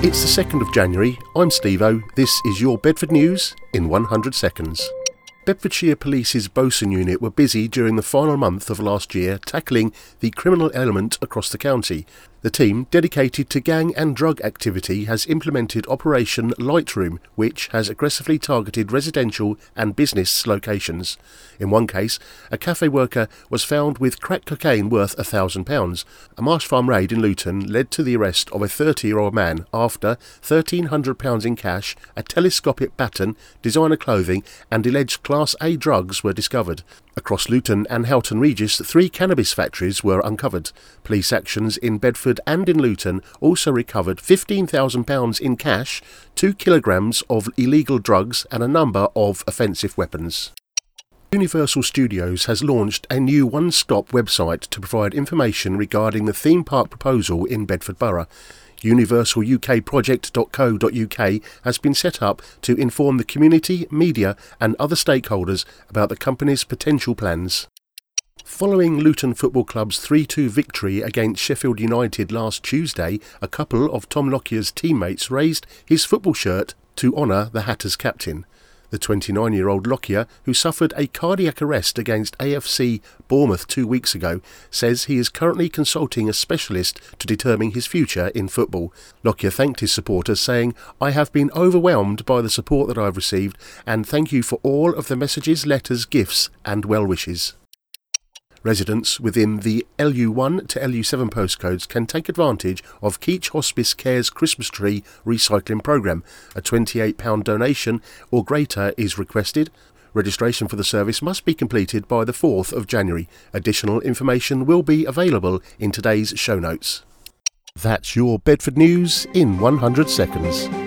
It's the 2nd of January, I'm Steve-O, this is your Bedford News in 100 seconds. Bedfordshire Police's Bosun unit were busy during the final month of last year tackling the criminal element across the county. The team, dedicated to gang and drug activity, has implemented Operation Lightroom, which has aggressively targeted residential and business locations. In one case, a cafe worker was found with crack cocaine worth £1,000. A Marsh Farm raid in Luton led to the arrest of a 30-year-old man after £1,300 in cash, a telescopic baton, designer clothing and alleged Class A drugs were discovered. Across Luton and Houghton Regis, 3 cannabis factories were uncovered. Police actions in Bedford and in Luton also recovered £15,000 in cash, 2 kilograms of illegal drugs and a number of offensive weapons. Universal Studios has launched a new one-stop website to provide information regarding the theme park proposal in Bedford Borough. universalukproject.co.uk has been set up to inform the community, media and other stakeholders about the company's potential plans. Following Luton Football Club's 3-2 victory against Sheffield United last Tuesday, a couple of Tom Lockyer's teammates raised his football shirt to honour the Hatters captain. The 29-year-old Lockyer, who suffered a cardiac arrest against AFC Bournemouth 2 weeks ago, says he is currently consulting a specialist to determine his future in football. Lockyer thanked his supporters, saying, "I have been overwhelmed by the support that I have received, and thank you for all of the messages, letters, gifts and well wishes." Residents within the LU1 to LU7 postcodes can take advantage of Keach Hospice Care's Christmas Tree Recycling Programme. A £28 donation or greater is requested. Registration for the service must be completed by the 4th of January. Additional information will be available in today's show notes. That's your Bedford News in 100 seconds.